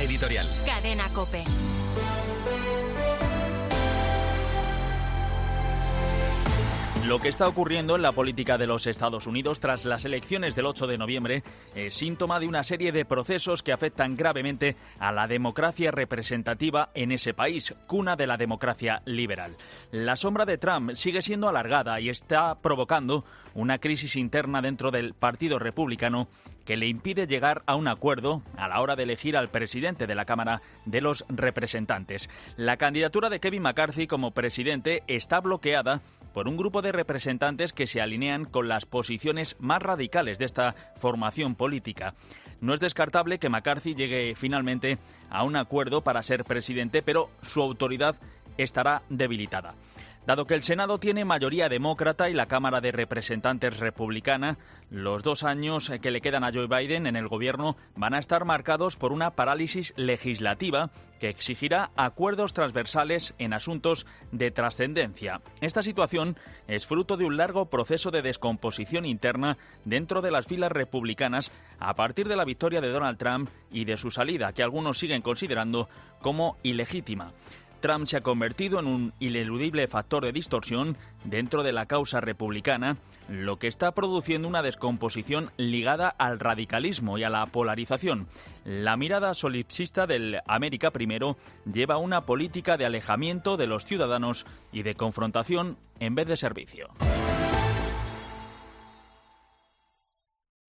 editorial. Cadena COPE. Lo que está ocurriendo en la política de los Estados Unidos tras las elecciones del 8 de noviembre es síntoma de una serie de procesos que afectan gravemente a la democracia representativa en ese país, cuna de la democracia liberal. La sombra de Trump sigue siendo alargada y está provocando una crisis interna dentro del Partido Republicano que le impide llegar a un acuerdo a la hora de elegir al presidente de la Cámara de los Representantes. La candidatura de Kevin McCarthy como presidente está bloqueada por un grupo de representantes que se alinean con las posiciones más radicales de esta formación política. No es descartable que McCarthy llegue finalmente a un acuerdo para ser presidente, pero su autoridad estará debilitada. Dado que el Senado tiene mayoría demócrata y la Cámara de Representantes republicana, los 2 años que le quedan a Joe Biden en el gobierno van a estar marcados por una parálisis legislativa que exigirá acuerdos transversales en asuntos de trascendencia. Esta situación es fruto de un largo proceso de descomposición interna dentro de las filas republicanas a partir de la victoria de Donald Trump y de su salida, que algunos siguen considerando como ilegítima. Trump se ha convertido en un ineludible factor de distorsión dentro de la causa republicana, lo que está produciendo una descomposición ligada al radicalismo y a la polarización. La mirada solipsista del América Primero lleva a una política de alejamiento de los ciudadanos y de confrontación en vez de servicio.